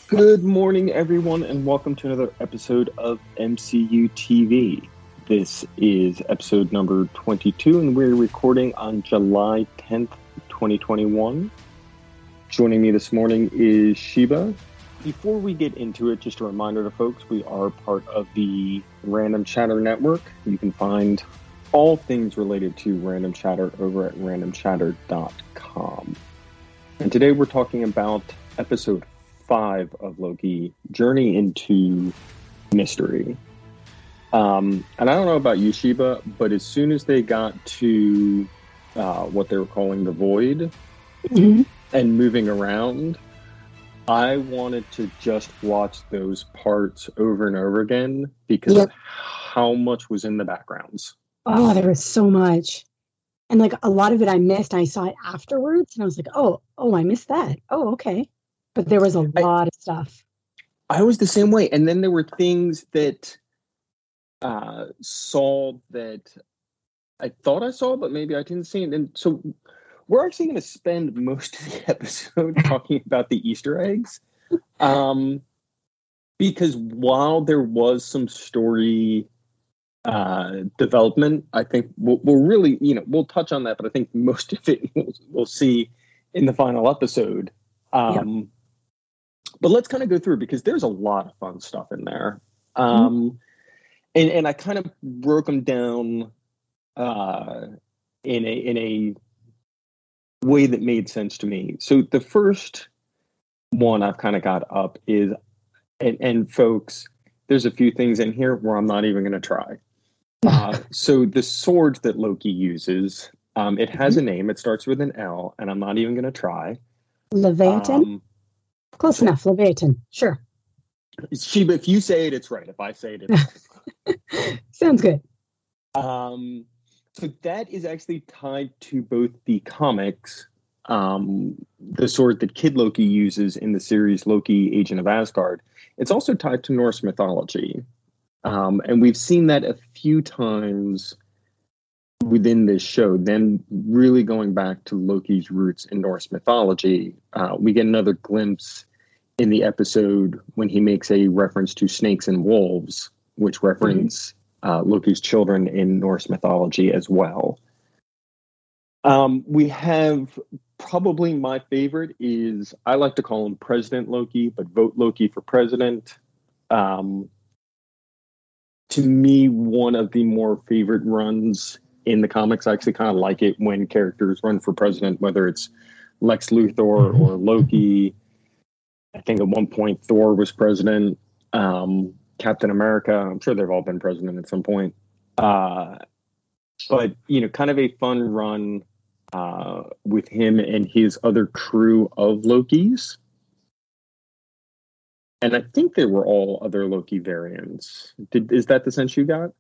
Good morning, everyone, and welcome to another episode of MCU TV. This is episode number 22, and we're recording on July 10th, 2021. Joining me this morning is Sheba. Before we get into it, just a reminder to folks, we are part of the Random Chatter Network. You can find all things related to Random Chatter over at randomchatter.com. And today we're talking about episode 5 of Loki, Journey into Mystery. And I don't know about you, Sheba, but as soon as they got to what they were calling the Void and moving around, I wanted to just watch those parts over and over again because of how much was in the backgrounds. Oh, there was so much. And like a lot of it I missed. I saw it afterwards and I was like, oh, I missed that. Oh, okay. But there was a lot of stuff. I was the same way. And then there were things that saw that I thought I saw, but maybe I didn't see it. And so we're actually going to spend most of the episode talking about the Easter eggs. Because while there was some story development, I think we'll really, we'll touch on that, but I think most of it we'll see in the final episode. But let's kind of go through because there's a lot of fun stuff in there. And I kind of broke them down in a way that made sense to me. So the first one I've kind of got up is, and folks, there's a few things in here where I'm not even going to try. So the sword that Loki uses, it has a name. It starts with an L, and I'm not even going to try. Leviathan? Close enough. Leviathan. Sure. Sheba, if you say it, it's right. If I say it, it's right. Sounds good. So that is actually tied to both the comics, the sword that Kid Loki uses in the series Loki, Agent of Asgard. It's also tied to Norse mythology. And we've seen that a few times within this show. Then really going back to Loki's roots in Norse mythology, we get another glimpse in the episode when he makes a reference to snakes and wolves, which reference Loki's children in Norse mythology as well. We have probably my favorite is, I like to call him President Loki, but vote Loki for president. To me, one of the more favorite runs in the comics. I actually kind of like it when characters run for president, whether it's Lex Luthor or Loki. I think at one point Thor was president. Captain America, I'm sure they've all been president at some point. But, kind of a fun run with him and his other crew of Lokis. And I think they were all other Loki variants. Is that the sense you got?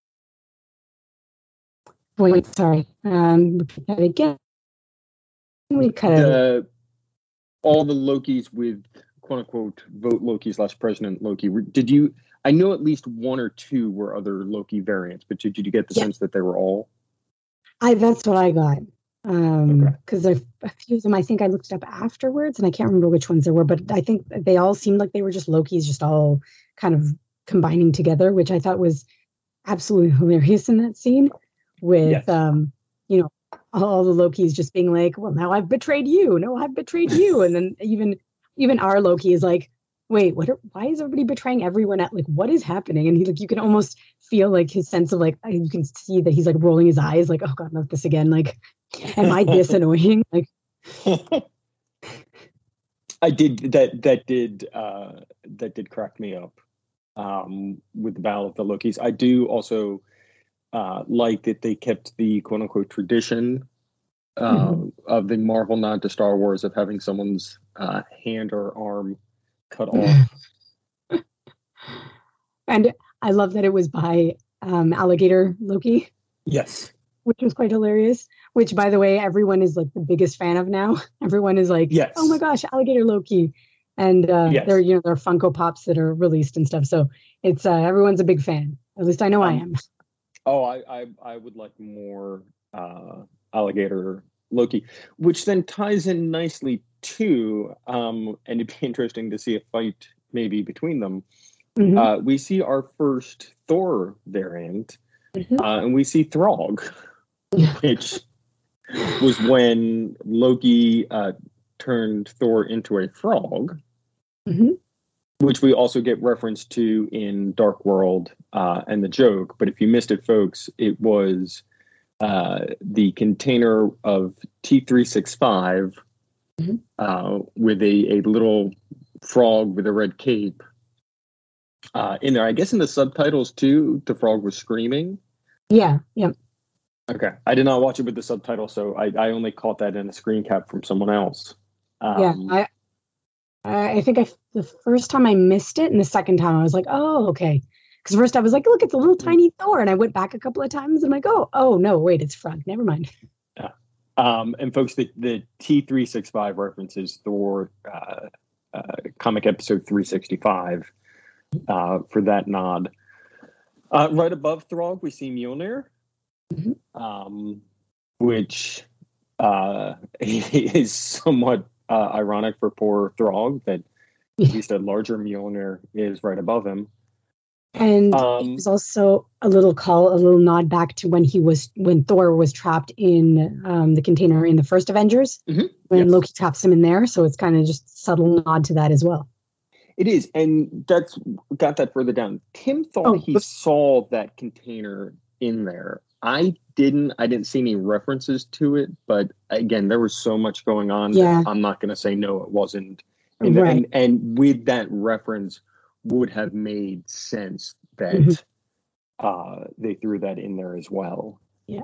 Wait, sorry. Repeat that again. We cut out all the Lokis with quote unquote vote Loki / president Loki. Did you? I know at least one or two were other Loki variants, but did you get the sense that they were all? That's what I got. Because there's a few of them. I think I looked it up afterwards, and I can't remember which ones there were, but I think they all seemed like they were just Lokis, just all kind of combining together, which I thought was absolutely hilarious in that scene. With all the Lokis just being like, well, now I've betrayed you. No, I've betrayed you. And then even our Loki is like, wait, why is everybody betraying everyone at, like, what is happening? And you can almost feel like his sense of, like, you can see that he's like rolling his eyes like, oh God, not this again. Like, am I this annoying? Like, I did that did crack me up with the Battle of the Lokis. I do also like that they kept the quote unquote tradition of the Marvel nod to Star Wars of having someone's hand or arm cut off. And I love that it was by Alligator Loki. Yes. Which was quite hilarious. Which, by the way, everyone is like the biggest fan of now. Everyone is like, yes. Oh my gosh, Alligator Loki. And they're Funko Pops that are released and stuff. So it's everyone's a big fan. At least I know I am. Oh, I would like more Alligator Loki, which then ties in nicely two, and it'd be interesting to see a fight maybe between them. We see our first Thor variant, and we see Throg, which was when Loki turned Thor into a frog, which we also get reference to in Dark World and the joke. But if you missed it, folks, it was the container of T365 with a little frog with a red cape in there. I guess in the subtitles too, the frog was screaming. Yeah. Okay, I did not watch it with the subtitles, so I only caught that in a screen cap from someone else. I think the first time I missed it, and the second time I was like, oh, okay. Because first I was like, look, it's a little tiny Thor, and I went back a couple of times, and I'm like, oh no, wait, it's Frog. Never mind. Yeah. And folks, the T365 references Thor comic episode 365 for that nod. Right above Throg, we see Mjolnir, which is somewhat ironic for poor Throg that at least a larger Mjolnir is right above him. And it was also a little nod back to when Thor was trapped in the container in the first Avengers, when Loki traps him in there. So it's kind of just subtle nod to that as well. It is, and that's got that further down. Tim thought he saw that container in there. I didn't see any references to it, but again, there was so much going on that I'm not going to say no, it wasn't in there. And with that reference would have made sense that they threw that in there as well. Yeah.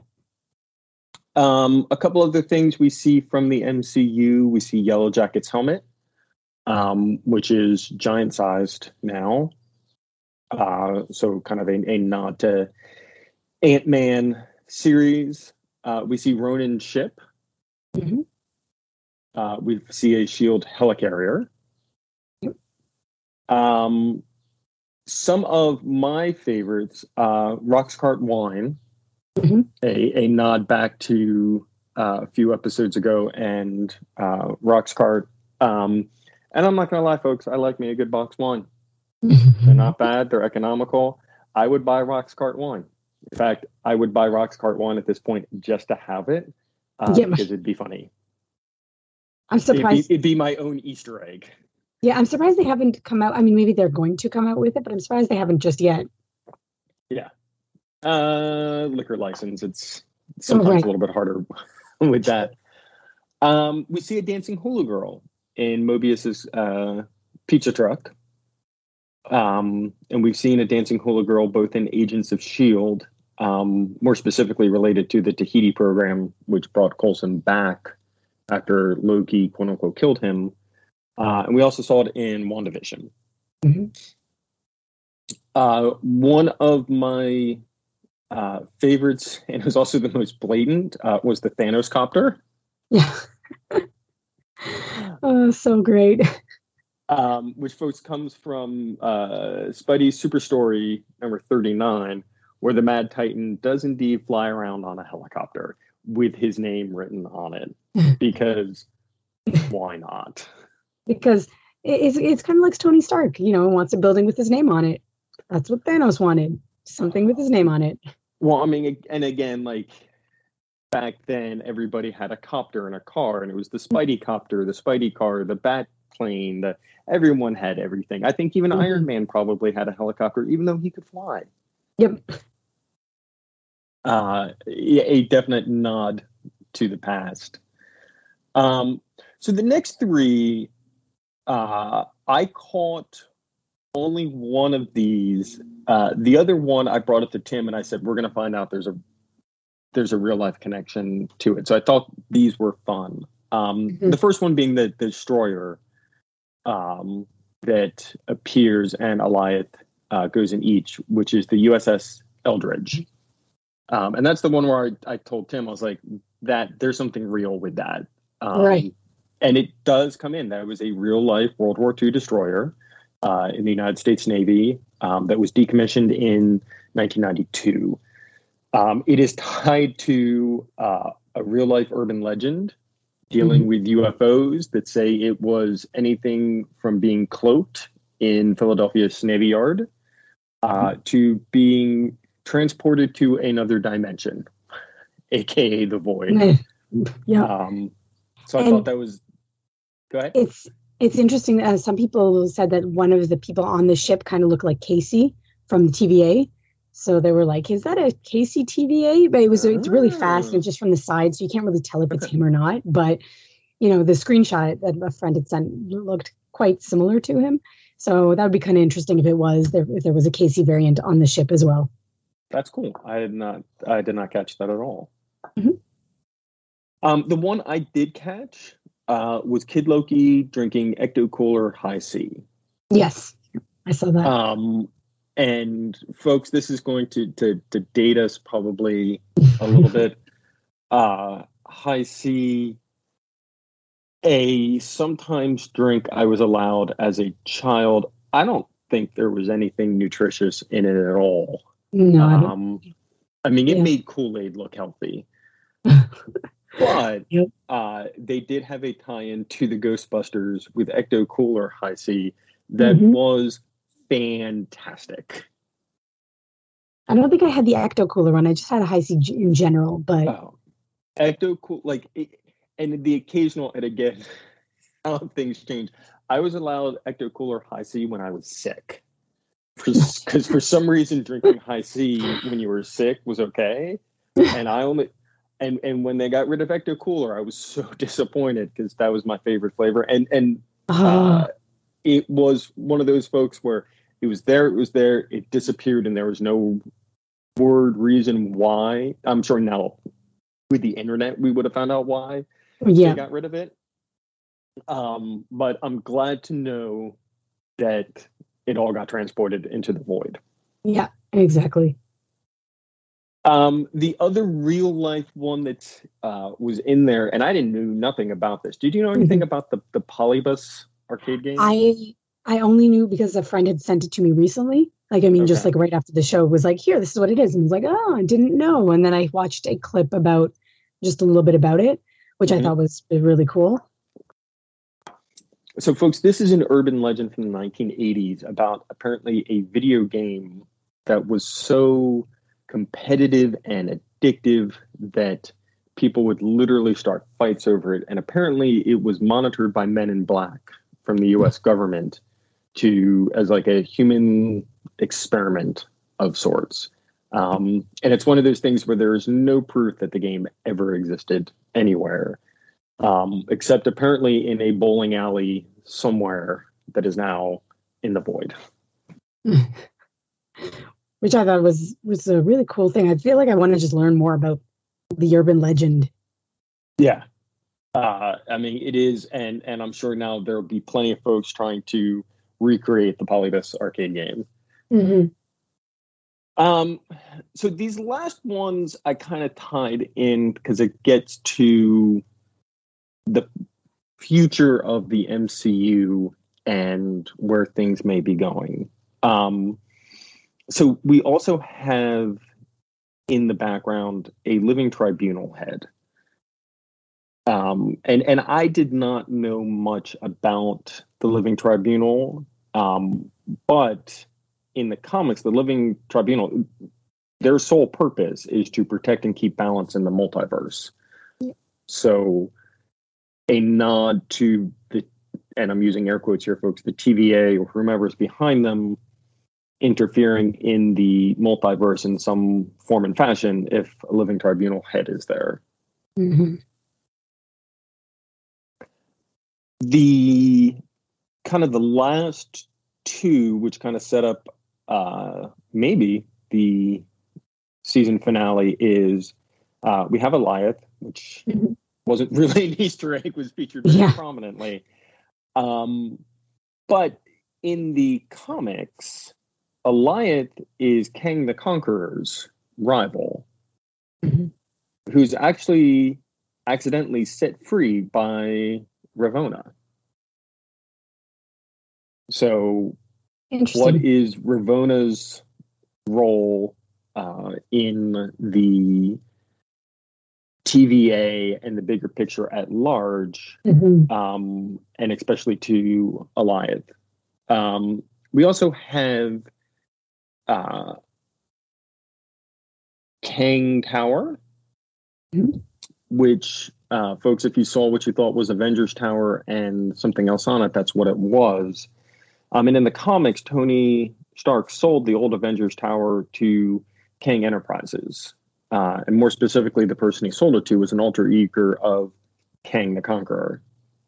A couple other things we see from the MCU. We see Yellow Jacket's helmet, which is giant sized now. So kind of a nod to Ant-Man series. We see Ronin's ship. We see a SHIELD helicarrier. Some of my favorites, Roxcart wine, a nod back to a few episodes ago, and Roxcart. And I'm not going to lie, folks, I like me a good box wine. They're not bad. They're economical. I would buy Roxcart wine. In fact, I would buy Roxcart wine at this point just to have it because it'd be funny. I'm surprised. It'd be my own Easter egg. Yeah, I'm surprised they haven't come out. I mean, maybe they're going to come out with it, but I'm surprised they haven't just yet. Yeah. Liquor license. It's sometimes a little bit harder with that. We see a dancing hula girl in Mobius's pizza truck. And we've seen a dancing hula girl both in Agents of S.H.I.E.L.D., more specifically related to the Tahiti program, which brought Coulson back after Loki, quote unquote, killed him. And we also saw it in WandaVision. One of my favorites, and it was also the most blatant, was the Thanos copter. Yeah. Oh, so great. Which, folks, comes from Spidey's Super Story number 39, where the Mad Titan does indeed fly around on a helicopter with his name written on it. Because why not? Because it's kind of like Tony Stark, wants a building with his name on it. That's what Thanos wanted. Something with his name on it. Well, I mean, and again, like, back then, everybody had a copter and a car, and it was the Spidey copter, the Spidey car, the Bat plane, everyone had everything. I think even Iron Man probably had a helicopter, even though he could fly. Yep. A definite nod to the past. So the next three, I caught only one of these. The other one I brought it to Tim, and I said, we're going to find out there's a real life connection to it. So I thought these were fun. The first one being the Destroyer that appears and Alioth goes in each, which is the USS Eldridge. And that's the one where I told Tim, I was like, that there's something real with that. Right. And it does come in. That was a real life World War II destroyer in the United States Navy that was decommissioned in 1992. It is tied to a real life urban legend dealing with UFOs that say it was anything from being cloaked in Philadelphia's Navy Yard to being transported to another dimension, aka the void. Yeah. So I thought that was. Go ahead. It's interesting. Some people said that one of the people on the ship kind of looked like Casey from the TVA. So they were like, "Is that a Casey TVA?" But it's really fast and just from the side, so you can't really tell if it's him or not. But the screenshot that a friend had sent looked quite similar to him. So that would be kind of interesting if there was a Casey variant on the ship as well. That's cool. I did not catch that at all. Mm-hmm. The one I did catch was Kid Loki drinking Ecto Cooler High C. Yes, I saw that. And folks, this is going to date us probably a little bit. High C, a sometimes drink I was allowed as a child. I don't think there was anything nutritious in it at all. No, I mean, it made Kool-Aid look healthy. But they did have a tie-in to the Ghostbusters with Ecto Cooler High C that was fantastic. I don't think I had the Ecto Cooler one. I just had a High C in general, but Ecto Cool, and the occasional, and again, how things change. I was allowed Ecto Cooler High C when I was sick, because for some reason drinking High C when you were sick was okay, and I only. And when they got rid of Ecto Cooler, I was so disappointed because that was my favorite flavor. And it was one of those folks where it was there, it disappeared, and there was no reason why. I'm sure now with the internet, we would have found out why they got rid of it. But I'm glad to know that it all got transported into the void. Yeah, exactly. The other real life one that was in there, and I didn't know nothing about this. Did you know anything about the Polybus arcade game? I only knew because a friend had sent it to me recently. Just right after the show was like, "Here, this is what it is," and I was like, "Oh, I didn't know." And then I watched a clip about just a little bit about it, which I thought was really cool. So, folks, this is an urban legend from the 1980s about apparently a video game that was so competitive and addictive that people would literally start fights over it. And apparently it was monitored by Men in Black from the US government as like a human experiment of sorts. And it's one of those things where there is no proof that the game ever existed anywhere, except apparently in a bowling alley somewhere that is now in the void. Which I thought was a really cool thing. I feel like I want to just learn more about the urban legend. Yeah. I mean, it is, and I'm sure now there'll be plenty of folks trying to recreate the Polybus arcade game. Mm-hmm. So these last ones I kind of tied in because it gets to the future of the MCU and where things may be going. So we also have in the background a living tribunal head. And I did not know much about the living tribunal, but in the comics, the living tribunal, their sole purpose is to protect and keep balance in the multiverse. So a nod to and I'm using air quotes here, folks, the TVA or whomever's behind them, interfering in the multiverse in some form and fashion if a living tribunal head is there. Mm-hmm. The kind of the last two, which kind of set up maybe the season finale, is we have Alioth, which wasn't really an Easter egg, was featured very prominently. But in the comics, Alioth is Kang the Conqueror's rival, who's actually accidentally set free by Ravonna. So what is Ravonna's role in the TVA and the bigger picture at large, and especially to Alioth. We also have Kang Tower, which, folks, if you saw what you thought was Avengers Tower and something else on it, that's what it was. And in the comics, Tony Stark sold the old Avengers Tower to Kang Enterprises. And more specifically, the person he sold it to was an alter ego of Kang the Conqueror.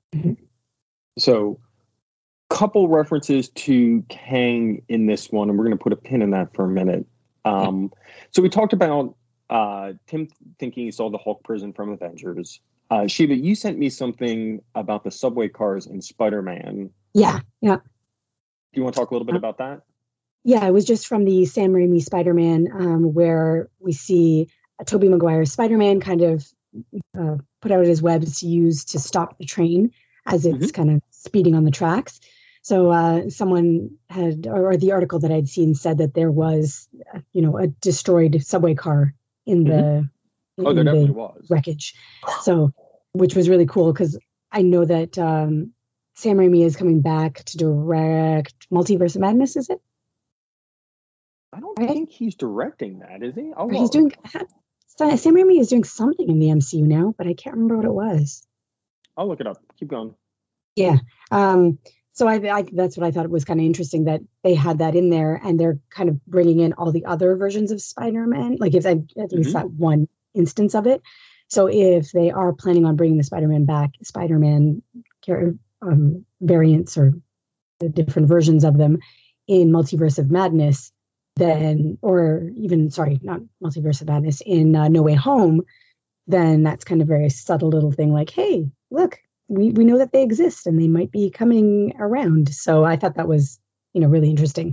So, couple references to Kang in this one, and we're going to put a pin in that for a minute. So we talked about Tim thinking he saw the Hulk prison from Avengers. Shiva, you sent me something about the subway cars in Spider-Man. Yeah. Do you want to talk a little bit about that? Yeah, it was just from the Sam Raimi Spider-Man, where we see Tobey Maguire's Spider-Man kind of put out his webs used to stop the train as it's kind of speeding on the tracks. So someone had, or the article that I'd seen said that there was, a destroyed subway car in the there definitely was wreckage. So, which was really cool because I know that Sam Raimi is coming back to direct Multiverse of Madness. Is it? I don't think he's directing that, is he? Oh, he's doing. Sam Raimi is doing something in the MCU now, but I can't remember what it was. I'll look it up. Keep going. Yeah. So I that's what I thought it was kind of interesting that they had that in there, and they're kind of bringing in all the other versions of Spider-Man, like if at least that one instance of it. So if they are planning on bringing the Spider-Man back, Spider-Man variants or the different versions of them in Multiverse of Madness, then, or even, sorry, not Multiverse of Madness, in No Way Home, then that's kind of a very subtle little thing like, hey, look, we know that they exist and they might be coming around. So I thought that was, really interesting.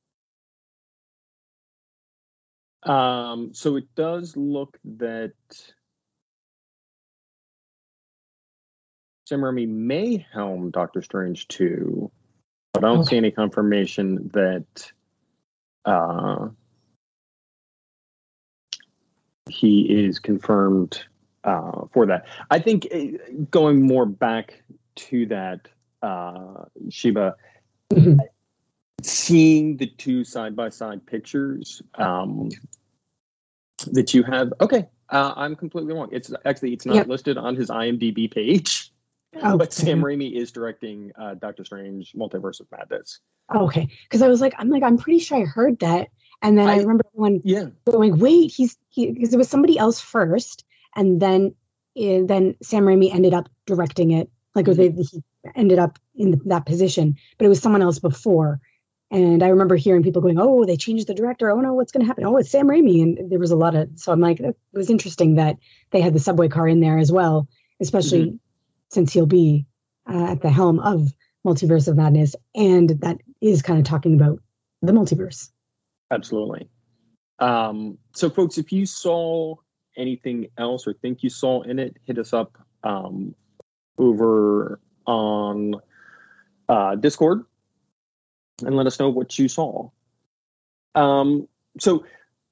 So it does look that Sam Raimi may helm Doctor Strange 2, but I don't see any confirmation that he is confirmed for that. I think going more back to that, Shiba, seeing the two side-by-side pictures that you have, I'm completely wrong. It's not listed on his IMDb page, but Sam Raimi is directing Doctor Strange Multiverse of Madness. Okay, because I'm pretty sure I heard that. And then I remember going, wait, because it was somebody else first, and then Sam Raimi ended up directing it. Like he ended up in that position, but it was someone else before. And I remember hearing people going, "Oh, they changed the director. Oh no, what's going to happen? Oh, it's Sam Raimi." And there was a lot of, so I'm like, it was interesting that they had the subway car in there as well, especially since he'll be at the helm of Multiverse of Madness, and that is kind of talking about the multiverse. Absolutely. So, folks, if you saw anything else or think you saw in it, hit us up over on Discord and let us know what you saw. So,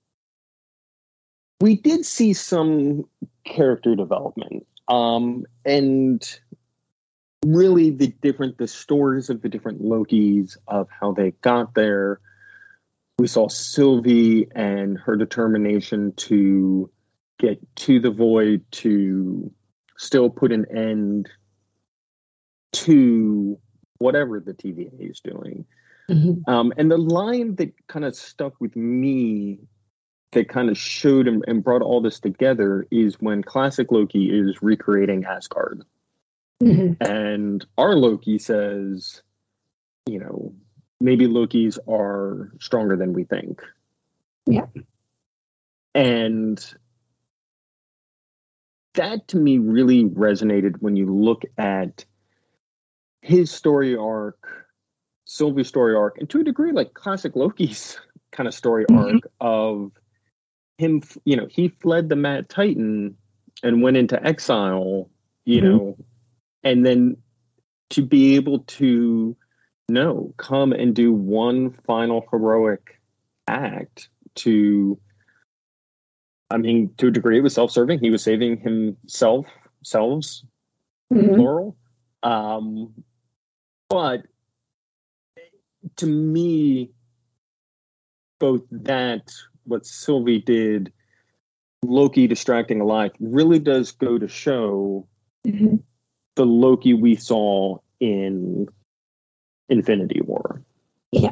we did see some character development, and really the stories of the different Lokis, of how they got there. We saw Sylvie and her determination to get to the void, to still put an end to whatever the TVA is doing. And the line that kind of stuck with me, that kind of showed and brought all this together, is when classic Loki is recreating Asgard. And our Loki says, maybe Lokis are stronger than we think. Yeah. And that to me really resonated when you look at his story arc, Sylvie's story arc, and to a degree, like classic Loki's kind of story arc of him, he fled the Mad Titan and went into exile, and then to be able to come and do one final heroic act to I mean, to a degree, it was self-serving. He was saving himself, selves, Mhm. plural. But to me, both that, what Sylvie did, Loki distracting a life, really does go to show Mhm. the Loki we saw in Infinity War. Yeah.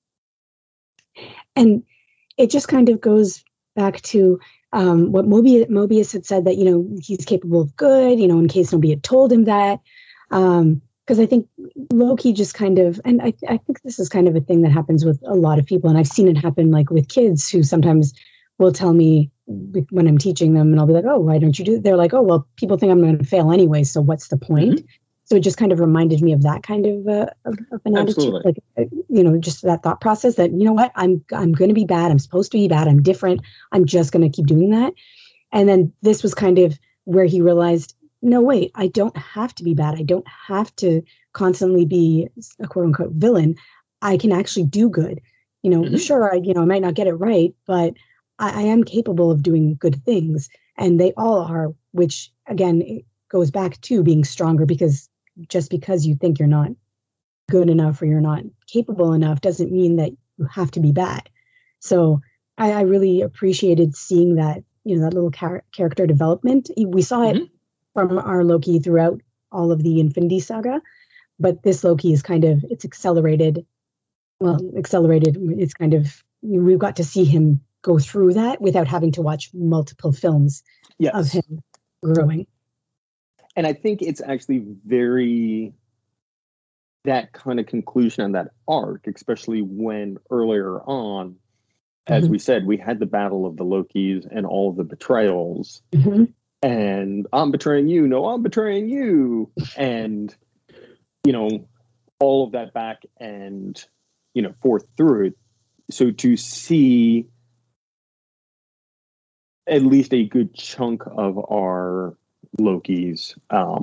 And it just kind of goes back to what Mobius had said, that, he's capable of good, in case nobody had told him that. Because I think Loki just kind of, and I think this is kind of a thing that happens with a lot of people. And I've seen it happen like with kids who sometimes will tell me when I'm teaching them, and I'll be like, oh, why don't you do it? They're like, oh, well, people think I'm going to fail anyway, so what's the point? Mm-hmm. So it just kind of reminded me of that kind of an Absolutely. attitude, like, just that thought process that, you know what, I'm going to be bad. I'm supposed to be bad. I'm different. I'm just going to keep doing that. And then this was kind of where he realized, no, wait, I don't have to be bad. I don't have to constantly be a quote unquote villain. I can actually do good. Mm-hmm. Sure, I might not get it right, but I am capable of doing good things. And they all are, which again, it goes back to being stronger, because just because you think you're not good enough or you're not capable enough doesn't mean that you have to be bad. So I really appreciated seeing that, that little character development. We saw it from our Loki throughout all of the Infinity Saga, but this Loki is kind of, it's accelerated. Well, accelerated, it's kind of, we've got to see him go through that without having to watch multiple films of him growing. And I think it's actually that kind of conclusion on that arc, especially when earlier on, as we said, we had the battle of the Lokis and all of the betrayals. Mm-hmm. And I'm betraying you. No, I'm betraying you. And, all of that back and, forth through it. So to see at least a good chunk of our Lokis,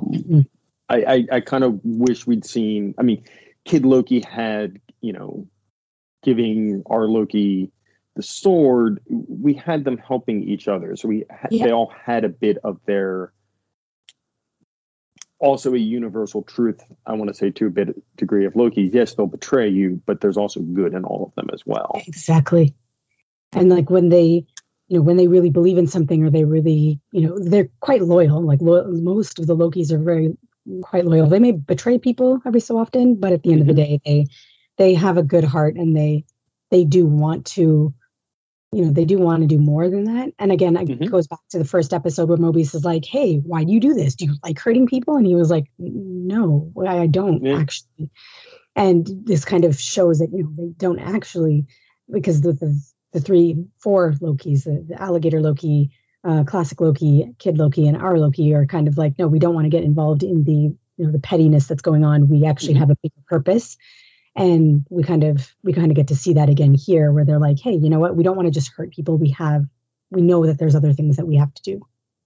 I kind of wish we'd seen, Kid Loki had, giving our Loki the sword, we had them helping each other. So they all had a bit of their, also a universal truth, I want to say, to a bit degree of Loki. Yes, they'll betray you, but there's also good in all of them as well. Exactly. And like when they really believe in something, or they really, they're quite loyal. Like most of the Lokis are quite loyal. They may betray people every so often, but at the end of the day, they have a good heart, and they do want to, they do want to do more than that. And again, it goes back to the first episode where Mobius is like, hey, why do you do this? Do you like hurting people? And he was like, no, I don't actually. And this kind of shows that, they don't actually, because the 4 Lokis, the alligator Loki, classic Loki, Kid Loki, and our Loki are kind of like, no, we don't want to get involved in the, the pettiness that's going on. We actually have a bigger purpose. And we kind of get to see that again here, where they're like, hey, you know what? We don't want to just hurt people. We know that there's other things that we have to do.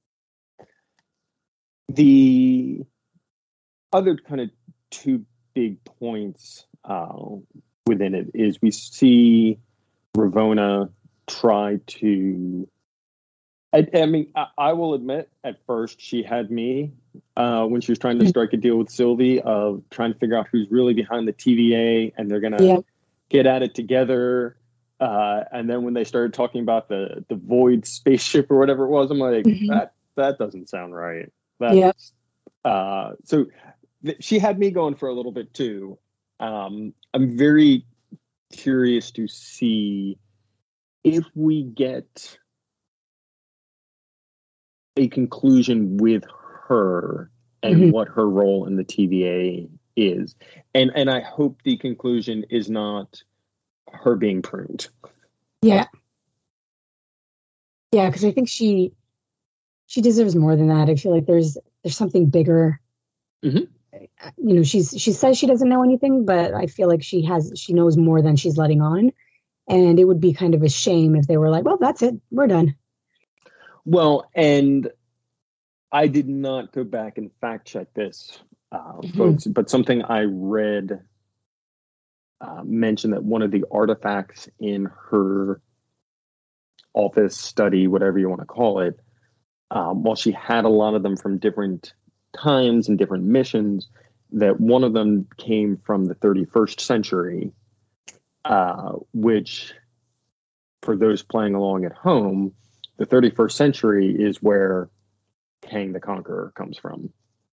The other kind of 2 big points within it is we see Ravonna try to, I will admit, at first she had me when she was trying to strike a deal with Sylvie of trying to figure out who's really behind the TVA, and they're going to get at it together. And then when they started talking about the Void spaceship or whatever it was, I'm like, that doesn't sound right. So she had me going for a little bit too. I'm very curious to see if we get a conclusion with her and what her role in the TVA is. And I hope the conclusion is not her being pruned. Yeah. Yeah, because I think she deserves more than that. I feel like there's something bigger. She says she doesn't know anything, but I feel like she knows more than she's letting on. And it would be kind of a shame if they were like, well, that's it, we're done. Well, and I did not go back and fact check this, folks, but something I read mentioned that one of the artifacts in her office, study, whatever you want to call it, while she had a lot of them from different times and different missions, that one of them came from the 31st century, which, for those playing along at home, the 31st century is where Kang the Conqueror comes from.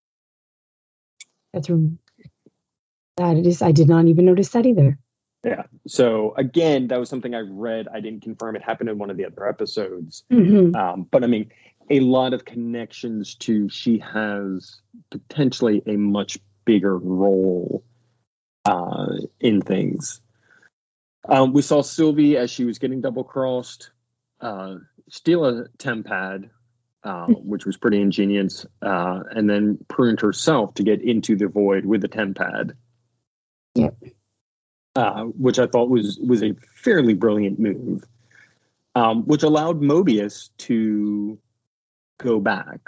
That is, I did not even notice that either. Yeah. So again, that was something I read. I didn't confirm. It happened in one of the other episodes. But I mean, a lot of connections to, she has potentially a much bigger role in things. We saw Sylvie, as she was getting double crossed, steal a TemPad, which was pretty ingenious, and then pruned herself to get into the void with the TemPad. Yep. Which I thought was a fairly brilliant move, which allowed Mobius to go back.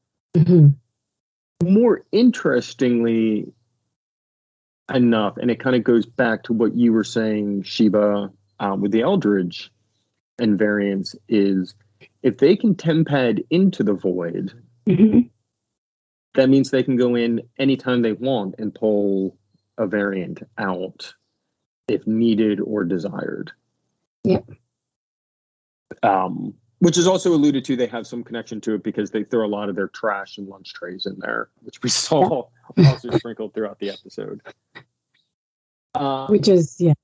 More interestingly enough, and it kind of goes back to what you were saying, Sheba, with the Eldridge and variants, is if they can TemPad into the void, that means they can go in anytime they want and pull a variant out if needed or desired. Yep. Which is also alluded to, they have some connection to it because they throw a lot of their trash and lunch trays in there, which we saw also sprinkled throughout the episode. Which is, yeah.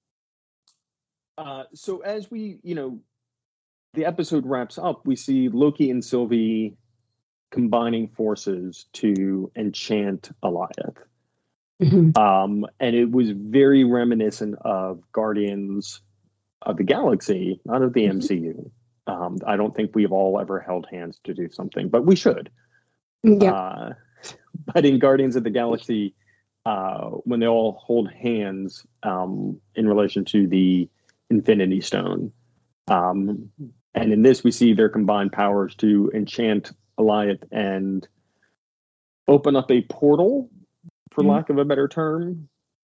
So as we, the episode wraps up, we see Loki and Sylvie combining forces to enchant Alioth. And it was very reminiscent of Guardians of the Galaxy, not of the MCU. I don't think we've all ever held hands to do something, but we should. Yeah. But in Guardians of the Galaxy, when they all hold hands in relation to the Infinity Stone, and in this we see their combined powers to enchant Alioth and open up a portal, for lack of a better term,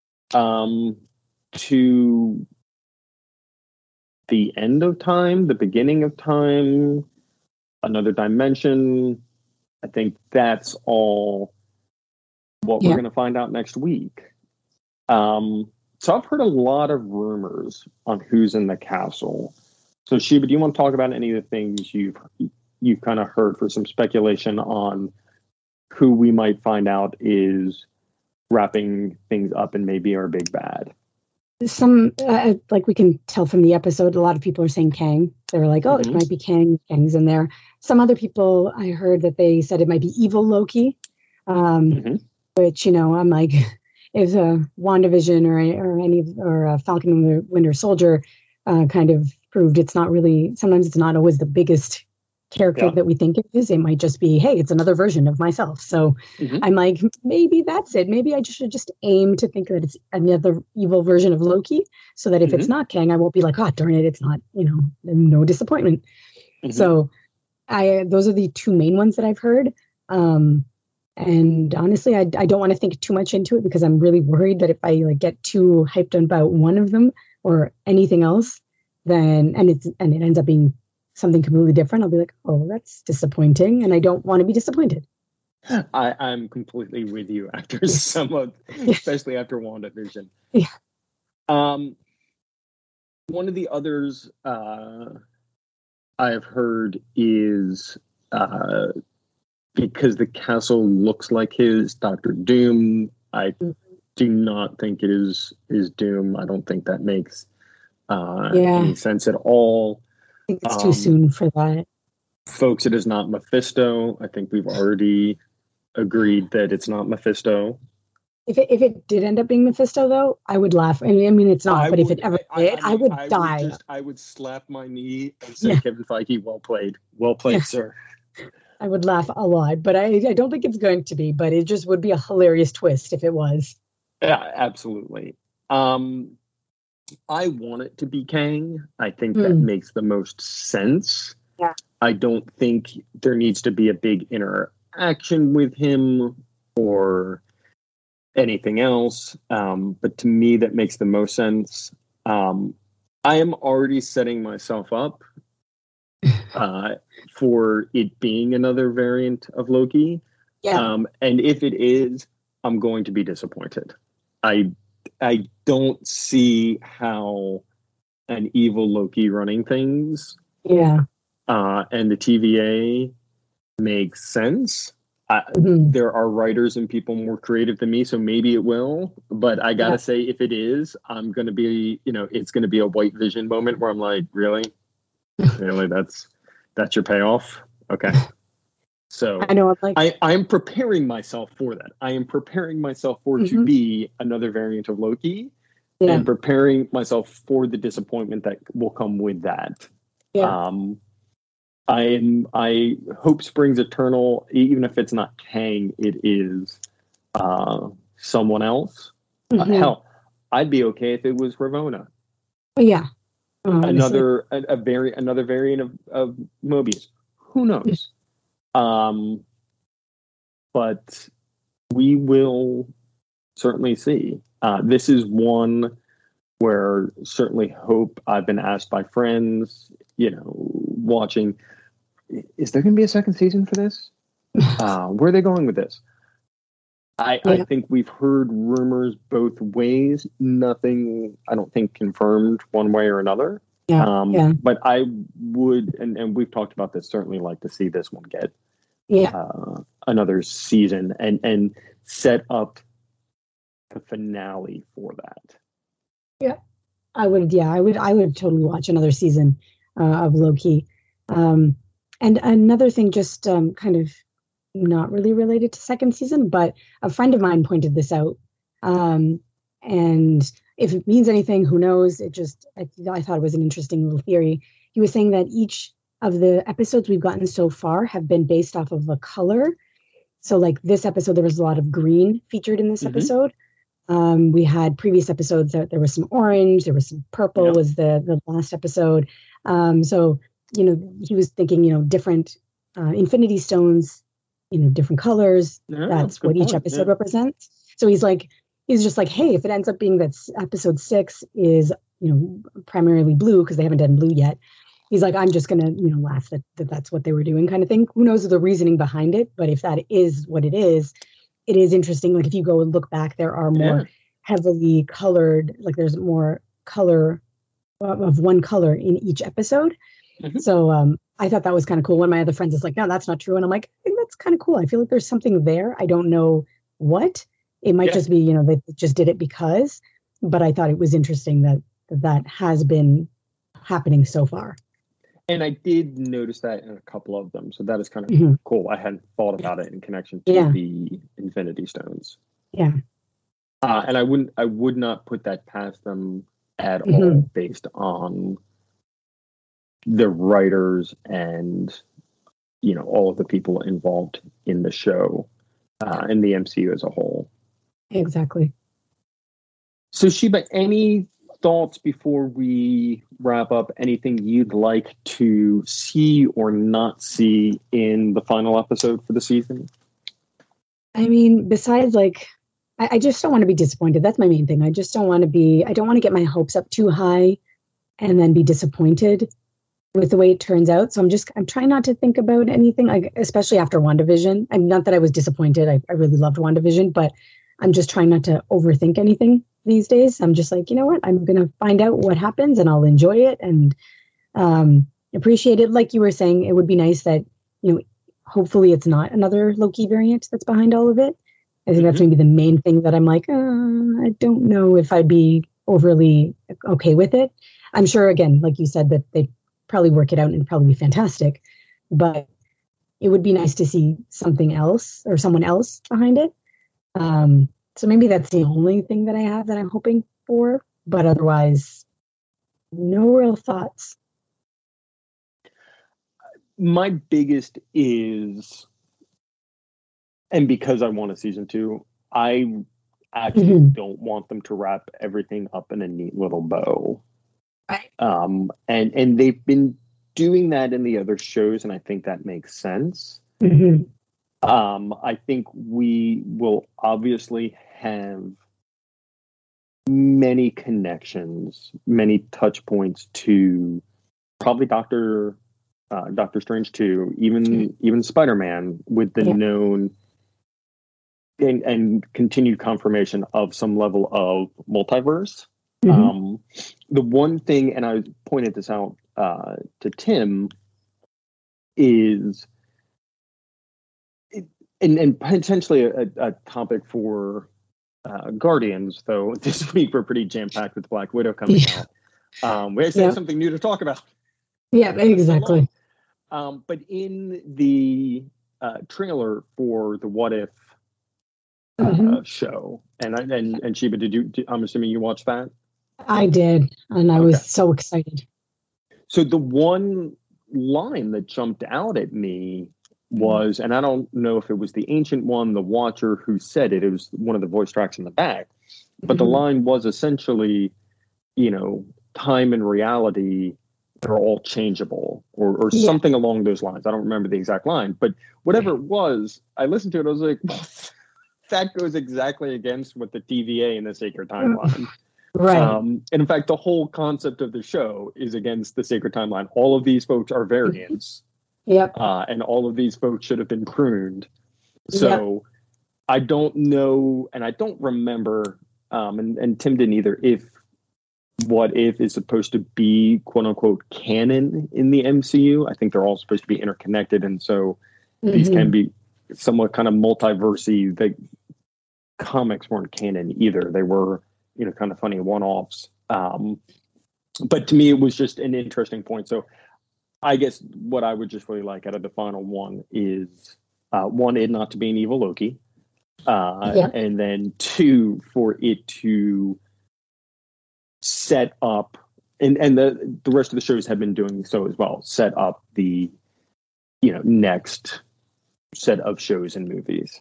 to the end of time, the beginning of time, another dimension. I think that's all what we're going to find out next week. So I've heard a lot of rumors on who's in the castle. So Sheba, do you want to talk about any of the things you've kind of heard for some speculation on who we might find out is wrapping things up and maybe our big bad? Some, like we can tell from the episode, a lot of people are saying Kang. They were like, oh, it might be Kang. Kang's in there. Some other people, I heard that they said it might be evil Loki, which, I'm like, if WandaVision or Falcon and the Winter Soldier kind of proved it's not really, sometimes it's not always the biggest character that we think it is. It might just be, hey, it's another version of myself. So I'm like, maybe that's it. Maybe I should just aim to think that it's another evil version of Loki, so that if it's not Kang, I won't be like, oh, darn it, it's not, no disappointment. So those are the two main ones that I've heard. And honestly, I don't want to think too much into it because I'm really worried that if I get too hyped about one of them or anything else, then and it ends up being something completely different, I'll be like, oh, that's disappointing, and I don't want to be disappointed. I'm completely with you after some of, especially after WandaVision. Yeah. One of the others I've heard is because the castle looks like his Doctor Doom. I do not think it is Doom. I don't think that makes any sense at all. I think it's too soon for that. Folks, it is not Mephisto. I think we've already agreed that it's not Mephisto. If it did end up being Mephisto, though, I would laugh. I mean, it's not. But if it ever did, I would die. I would slap my knee and say, Kevin Feige, well played, sir. I would laugh a lot, but I don't think it's going to be. But it just would be a hilarious twist if it was. Yeah, absolutely. I want it to be Kang. I think that makes the most sense. Yeah. I don't think there needs to be a big interaction with him or anything else. But to me, that makes the most sense. I am already setting myself up for it being another variant of Loki. Yeah. And if it is, I'm going to be disappointed. I don't see how an evil Loki running things Yeah. and the TVA makes sense. There are writers and people more creative than me, so maybe it will. But I gotta say, if it is, I'm gonna be, it's gonna be a White Vision moment where I'm like, really, that's your payoff. Okay, so I know. I'm preparing myself for that. I am preparing myself for to be another variant of Loki, and preparing myself for the disappointment that will come with that. Yeah. I hope springs eternal, even if it's not Kang, it is someone else. Hell, I'd be okay if it was Ravonna. Yeah. Another variant of Mobius. Who knows? But we will certainly see. This is one where certainly hope. I've been asked by friends, watching, is there going to be a second season for this? Where are they going with this? I think we've heard rumors both ways. Nothing, I don't think, confirmed one way or another. But I would, and we've talked about this, certainly like to see this one get another season and set up the finale for that. Yeah, I would totally watch another season of Loki. And another thing, just kind of not really related to second season, but a friend of mine pointed this out. And if it means anything, who knows? I thought it was an interesting little theory. He was saying that each of the episodes we've gotten so far have been based off of a color. So like this episode, there was a lot of green featured in this episode. We had previous episodes that there was some orange, there was some purple was the last episode. So, he was thinking, different Infinity Stones, different colors. That's what each episode represents. So he's just like, hey, if it ends up being that episode 6 is, primarily blue because they haven't done blue yet. He's like, I'm just going to, laugh that that's what they were doing kind of thing. Who knows the reasoning behind it? But if that is what it is interesting. Like if you go and look back, there are more heavily colored, like there's more color of one color in each episode. So I thought that was kind of cool. One of my other friends is like, no, that's not true. And I'm like, I think that's kind of cool. I feel like there's something there. I don't know what. It might just be, they just did it because, but I thought it was interesting that has been happening so far. And I did notice that in a couple of them. So that is kind of cool. I hadn't thought about it in connection to the Infinity Stones. Yeah. And I would not put that past them at all based on the writers and, all of the people involved in the show and the MCU as a whole. Exactly. So Sheba, any thoughts before we wrap up? Anything you'd like to see or not see in the final episode for the season? I mean, besides I just don't want to be disappointed. That's my main thing. I don't want to get my hopes up too high and then be disappointed with the way it turns out. So I'm trying not to think about anything, especially after WandaVision. I'm not that I was disappointed. I really loved WandaVision, but I'm just trying not to overthink anything these days. I'm just like, you know what? I'm going to find out what happens and I'll enjoy it and appreciate it. Like you were saying, it would be nice that, hopefully it's not another Loki variant that's behind all of it. I think that's maybe the main thing that I'm like, I don't know if I'd be overly okay with it. I'm sure, again, like you said, that they probably work it out and it'd probably be fantastic. But it would be nice to see something else or someone else behind it. So maybe that's the only thing that I have that I'm hoping for. But otherwise, no real thoughts. My biggest is, and because I want a season 2, I actually don't want them to wrap everything up in a neat little bow. Right. And they've been doing that in the other shows, and I think that makes sense. I think we will obviously have many connections, many touch points to probably Doctor Doctor Strange 2, even Spider-Man, with the known and continued confirmation of some level of multiverse. The one thing, and I pointed this out to Tim, is and potentially a topic for Guardians, though this week we're pretty jam-packed with Black Widow coming out. We actually have something new to talk about. Yeah, exactly. But in the trailer for the What If show, and Sheba, I'm assuming you watched that? I did, and I was so excited. So the one line that jumped out at me was, and I don't know if it was the Ancient One, the Watcher, who said it. It was one of the voice tracks in the back. But the line was essentially, time and reality are all changeable, or something along those lines. I don't remember the exact line, but whatever it was, I listened to it. I was like, well, that goes exactly against what the TVA and the Sacred Timeline. Right. And in fact, the whole concept of the show is against the Sacred Timeline. All of these folks are variants. And all of these folks should have been pruned. So I don't know, and I don't remember, and Tim didn't either, if What If is supposed to be quote unquote canon in the MCU. I think they're all supposed to be interconnected, and so these can be somewhat kind of multiversy. The comics weren't canon either. They were, kind of funny one-offs. But to me, it was just an interesting point. So I guess what I would just really like out of the final one is, one, it not to be an evil Loki. And then two, for it to set up, and the rest of the shows have been doing so as well, set up the, next set of shows and movies.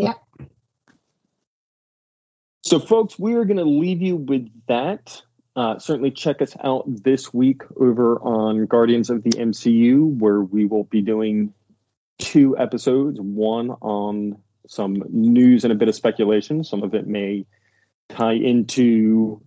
So, folks, we are going to leave you with that. Certainly check us out this week over on Guardians of the MCU, where we will be doing 2 episodes, one on some news and a bit of speculation. Some of it may tie into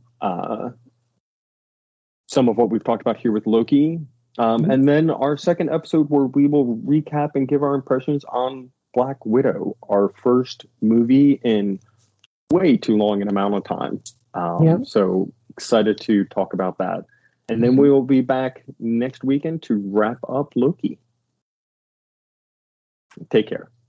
some of what we've talked about here with Loki. And then our second episode, where we will recap and give our impressions on Black Widow, our first movie in way too long an amount of time. So excited to talk about that. And then we will be back next weekend to wrap up Loki. Take care.